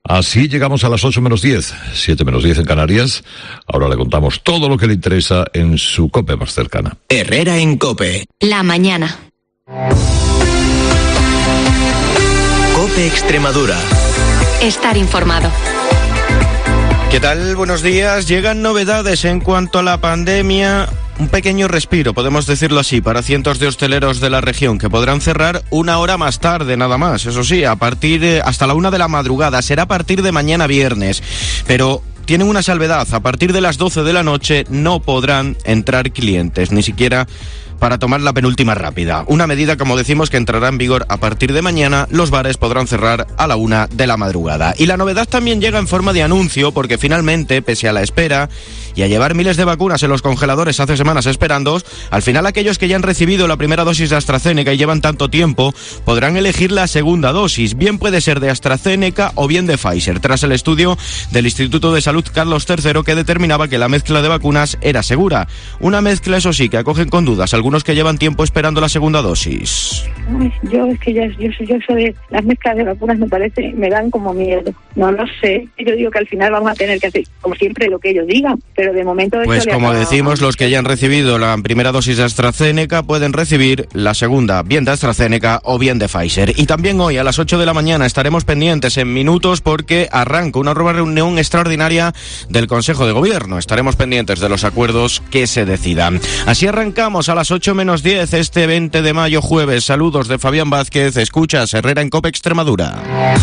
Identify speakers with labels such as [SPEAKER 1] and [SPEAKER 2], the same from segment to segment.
[SPEAKER 1] Así llegamos a las 8 menos 10, 7 menos 10 en Canarias. Ahora le contamos todo lo que le interesa en su COPE más cercana.
[SPEAKER 2] Herrera en COPE.
[SPEAKER 3] La mañana.
[SPEAKER 2] COPE Extremadura.
[SPEAKER 3] Estar informado.
[SPEAKER 4] ¿Qué tal? Buenos días. Llegan novedades en cuanto a la pandemia. Un pequeño respiro, podemos decirlo así, para cientos de hosteleros de la región que podrán cerrar una hora más tarde, nada más. Eso sí, hasta la 1 de la madrugada. Será a partir de mañana viernes. Pero tienen una salvedad. A partir de las 12 de la noche no podrán entrar clientes, ni siquiera para tomar la penúltima rápida. Una medida, como decimos, que entrará en vigor a partir de mañana. Los bares podrán cerrar a la 1 de la madrugada. Y la novedad también llega en forma de anuncio, porque finalmente, pese a la espera y a llevar miles de vacunas en los congeladores hace semanas esperando, al final aquellos que ya han recibido la primera dosis de AstraZeneca y llevan tanto tiempo podrán elegir la segunda dosis. Bien puede ser de AstraZeneca o bien de Pfizer, tras el estudio del Instituto de Salud Carlos III que determinaba que la mezcla de vacunas era segura. Una mezcla, eso sí, que acogen con dudas algunos que llevan tiempo esperando la segunda dosis.
[SPEAKER 5] Yo eso de las mezclas de vacunas me dan como miedo. No lo sé. Yo digo que al final vamos a tener que hacer, como siempre, lo que ellos digan, pero de momento...
[SPEAKER 4] Pues como decimos, los que ya han recibido la primera dosis de AstraZeneca pueden recibir la segunda, bien de AstraZeneca o bien de Pfizer. Y también hoy a las 8 de la mañana estaremos pendientes en minutos porque arranca una nueva reunión extraordinaria del Consejo de Gobierno. Estaremos pendientes de los acuerdos que se decidan. Así arrancamos a las 8 menos 10 este 20 de mayo jueves. Saludos de Fabián Vázquez. Escuchas Herrera en COPE Extremadura.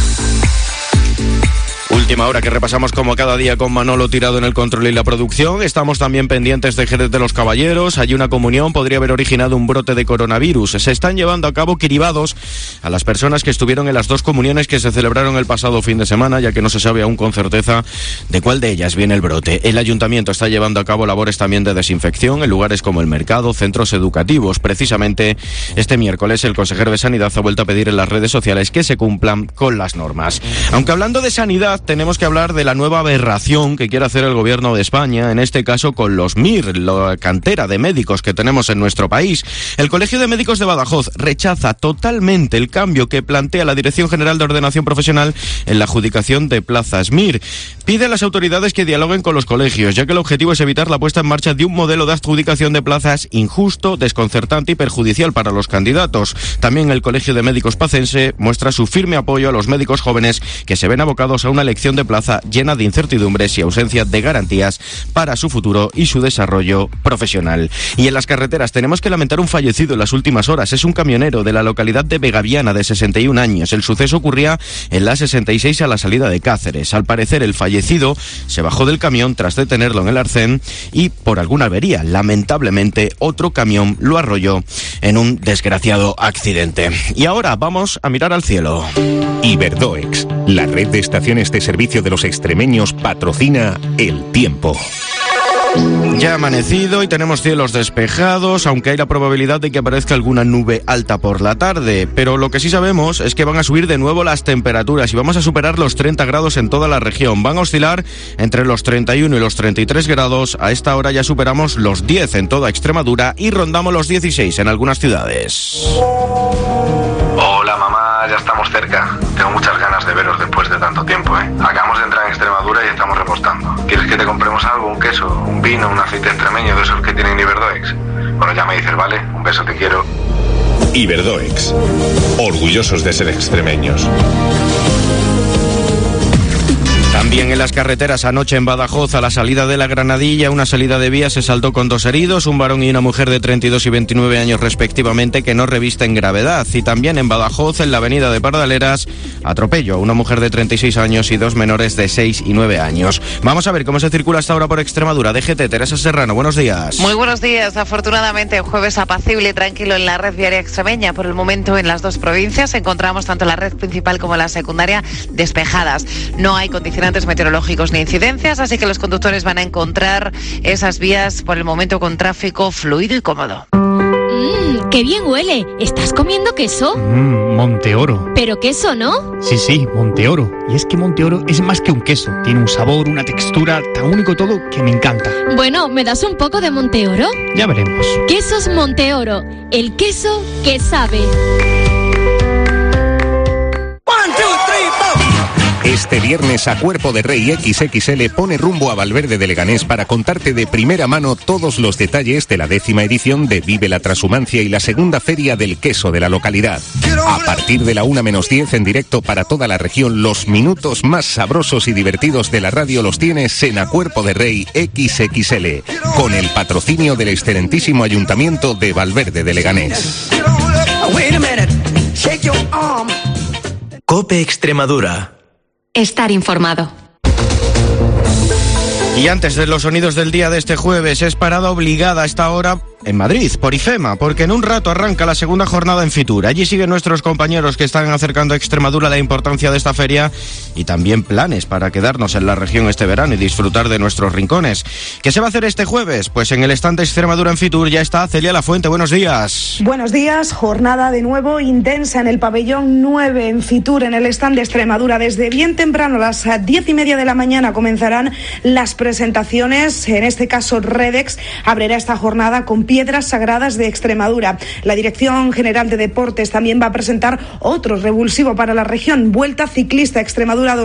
[SPEAKER 4] Última hora que repasamos como cada día con Manolo Tirado en el control y la producción. Estamos también pendientes de Jerez de los Caballeros. Allí una comunión podría haber originado un brote de coronavirus. Se están llevando a cabo cribados a las personas que estuvieron en las dos comuniones que se celebraron el pasado fin de semana, ya que no se sabe aún con certeza de cuál de ellas viene el brote. El ayuntamiento está llevando a cabo labores también de desinfección en lugares como el mercado, centros educativos. Precisamente este miércoles el consejero de Sanidad ha vuelto a pedir en las redes sociales que se cumplan con las normas. Aunque hablando de sanidad, tenemos que hablar de la nueva aberración que quiere hacer el gobierno de España, en este caso con los MIR, la cantera de médicos que tenemos en nuestro país. El Colegio de Médicos de Badajoz rechaza totalmente el cambio que plantea la Dirección General de Ordenación Profesional en la adjudicación de plazas MIR. Pide a las autoridades que dialoguen con los colegios, ya que el objetivo es evitar la puesta en marcha de un modelo de adjudicación de plazas injusto, desconcertante y perjudicial para los candidatos. También el Colegio de Médicos Pacense muestra su firme apoyo a los médicos jóvenes que se ven abocados a una elección de plaza llena de incertidumbres y ausencia de garantías para su futuro y su desarrollo profesional. Y en las carreteras tenemos que lamentar un fallecido en las últimas horas. Es un camionero de la localidad de Vegaviana de 61 años. El suceso ocurría en la 66 a la salida de Cáceres. Al parecer el fallecido se bajó del camión tras detenerlo en el arcén y por alguna avería, lamentablemente, otro camión lo arrolló en un desgraciado accidente. Y ahora vamos a mirar al cielo.
[SPEAKER 6] Iberdoex, la red de estaciones de servicio de los extremeños, patrocina el tiempo.
[SPEAKER 4] Ya ha amanecido y tenemos cielos despejados, aunque hay la probabilidad de que aparezca alguna nube alta por la tarde. Pero lo que sí sabemos es que van a subir de nuevo las temperaturas y vamos a superar los 30 grados en toda la región. Van a oscilar entre los 31 y los 33 grados. A esta hora ya superamos los 10 en toda Extremadura y rondamos los 16 en algunas ciudades.
[SPEAKER 7] Hola mamá, ya estamos cerca. Tengo muchas ganas de veros después de tanto tiempo, ¿eh? Acabamos de entrar en Extremadura y estamos repostando. ¿Quieres que te compremos algo? ¿Un queso? ¿Un vino? ¿Un aceite extremeño de esos que tienen Iberdoex? Bueno, ya me dices, ¿vale? Un beso, te quiero.
[SPEAKER 6] Iberdoex, orgullosos de ser extremeños.
[SPEAKER 4] También en las carreteras anoche en Badajoz, a la salida de la Granadilla, una salida de vía se saldó con 2 heridos, un varón y una mujer de 32 y 29 años respectivamente, que no revisten gravedad. Y también en Badajoz, en la avenida de Pardaleras, atropello a una mujer de 36 años y 2 menores de 6 y 9 años. Vamos a ver cómo se circula hasta ahora por Extremadura. DGT, Teresa Serrano, buenos días.
[SPEAKER 8] Muy buenos días. Afortunadamente, jueves apacible y tranquilo en la red viaria extremeña. Por el momento, en las dos provincias encontramos tanto la red principal como la secundaria despejadas. No hay condicionantes meteorológicos ni incidencias, así que los conductores van a encontrar esas vías por el momento con tráfico fluido y cómodo.
[SPEAKER 9] ¡Qué bien huele! ¿Estás comiendo queso?
[SPEAKER 10] Monteoro.
[SPEAKER 9] ¿Pero queso, no?
[SPEAKER 10] Sí, Monteoro. Y es que Monteoro es más que un queso. Tiene un sabor, una textura tan único todo que me encanta.
[SPEAKER 9] Bueno, ¿me das un poco de Monteoro?
[SPEAKER 10] Ya veremos.
[SPEAKER 9] Quesos Monteoro, el queso que sabe.
[SPEAKER 6] Este viernes a Cuerpo de Rey XXL pone rumbo a Valverde de Leganés para contarte de primera mano todos los detalles de la 10ª edición de Vive la Trashumancia y la segunda feria del queso de la localidad. A partir de la 1:10 en directo para toda la región, los minutos más sabrosos y divertidos de la radio los tienes en A Cuerpo de Rey XXL, con el patrocinio del excelentísimo Ayuntamiento de Valverde de Leganés.
[SPEAKER 2] COPE Extremadura.
[SPEAKER 3] Estar informado.
[SPEAKER 4] Y antes de los sonidos del día de este jueves, es parada obligada a esta hora en Madrid, por IFEMA, porque en un rato arranca la segunda jornada en Fitur. Allí siguen nuestros compañeros que están acercando a Extremadura la importancia de esta feria y también planes para quedarnos en la región este verano y disfrutar de nuestros rincones. ¿Qué se va a hacer este jueves? Pues en el stand de Extremadura en Fitur ya está Celia Lafuente. Buenos días.
[SPEAKER 11] Buenos días. Jornada de nuevo intensa en el pabellón 9 en Fitur, en el stand de Extremadura. Desde bien temprano, a las 10:30 de la mañana, comenzarán las presentaciones. En este caso, Redex abrirá esta jornada con piedras sagradas de Extremadura. La Dirección General de Deportes también va a presentar otro revulsivo para la región, Vuelta Ciclista Extremadura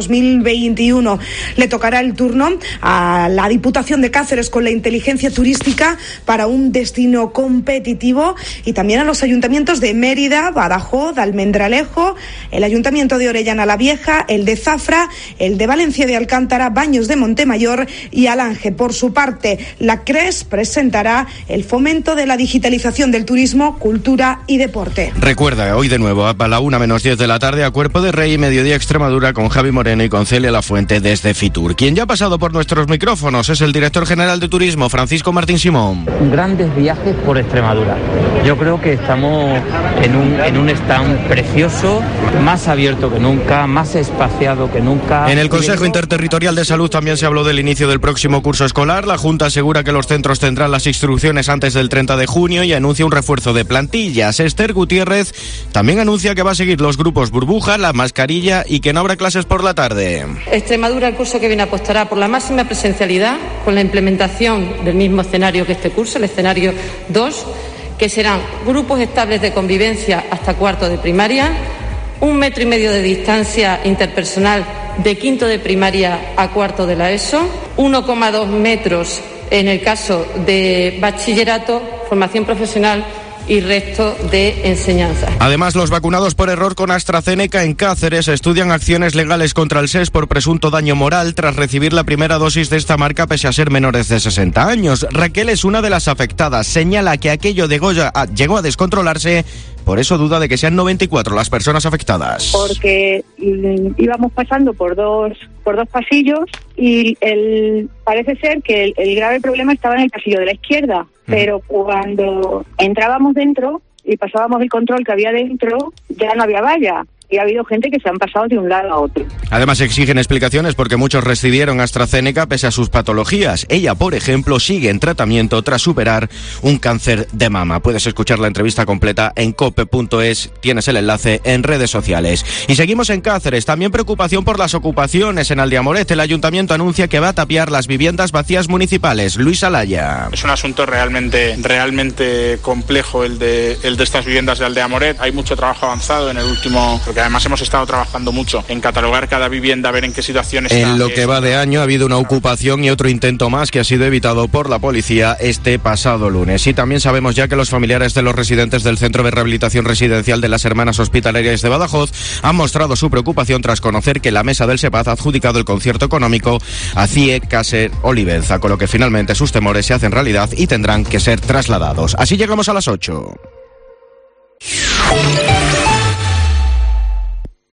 [SPEAKER 11] 2021. Le tocará el turno a la Diputación de Cáceres con la inteligencia turística para un destino competitivo y también a los ayuntamientos de Mérida, Badajoz, Almendralejo, el Ayuntamiento de Orellana la Vieja, el de Zafra, el de Valencia de Alcántara, Baños de Montemayor y Alange. Por su parte, la CRES presentará el fomento de la digitalización del turismo, cultura y deporte.
[SPEAKER 4] Recuerda, hoy de nuevo a la 1:10 de la tarde a Cuerpo de Rey, Mediodía Extremadura con Javi Moreno y con Celia Lafuente desde Fitur. Quien ya ha pasado por nuestros micrófonos es el director general de Turismo, Francisco Martín Simón.
[SPEAKER 12] Grandes viajes por Extremadura. Yo creo que estamos en un stand precioso, más abierto que nunca, más espaciado que nunca.
[SPEAKER 4] En el Consejo Interterritorial de Salud también se habló del inicio del próximo curso escolar. La Junta asegura que los centros tendrán las instrucciones antes del 30 de junio y anuncia un refuerzo de plantillas. Esther Gutiérrez también anuncia que va a seguir los grupos burbuja, la mascarilla y que no habrá clases por la tarde.
[SPEAKER 13] Extremadura el curso que viene apostará por la máxima presencialidad con la implementación del mismo escenario que este curso, el escenario 2, que serán grupos estables de convivencia hasta cuarto de primaria, 1,5 metros de distancia interpersonal de quinto de primaria a cuarto de la ESO, 1,2 metros en el caso de bachillerato, formación profesional y resto de enseñanza.
[SPEAKER 4] Además, los vacunados por error con AstraZeneca en Cáceres estudian acciones legales contra el SES por presunto daño moral tras recibir la primera dosis de esta marca pese a ser menores de 60 años. Raquel es una de las afectadas. Señala que aquello de Goya llegó a descontrolarse, por eso duda de que sean 94 las personas afectadas.
[SPEAKER 5] Porque íbamos pasando por dos pasillos y parece ser que el grave problema estaba en el pasillo de la izquierda, pero cuando entrábamos dentro y pasábamos el control que había dentro, ya no había valla. Y ha habido gente que se han pasado de un lado a otro.
[SPEAKER 4] Además exigen explicaciones porque muchos recibieron AstraZeneca pese a sus patologías. Ella, por ejemplo, sigue en tratamiento tras superar un cáncer de mama. Puedes escuchar la entrevista completa en cope.es, tienes el enlace en redes sociales. Y seguimos en Cáceres, también preocupación por las ocupaciones en Aldeamoret. El ayuntamiento anuncia que va a tapiar las viviendas vacías municipales. Luis Alaya.
[SPEAKER 14] Es un asunto realmente complejo el de estas viviendas de Aldeamoret. Hay mucho trabajo avanzado en el último... Porque además hemos estado trabajando mucho en catalogar cada vivienda, ver en qué situación está.
[SPEAKER 4] En lo que va de año ha habido una ocupación y otro intento más que ha sido evitado por la policía este pasado lunes. Y también sabemos ya que los familiares de los residentes del Centro de Rehabilitación Residencial de las Hermanas Hospitalarias de Badajoz han mostrado su preocupación tras conocer que la mesa del SEPAZ ha adjudicado el concierto económico a CIE Caser Olivenza, con lo que finalmente sus temores se hacen realidad y tendrán que ser trasladados. Así llegamos a las 8.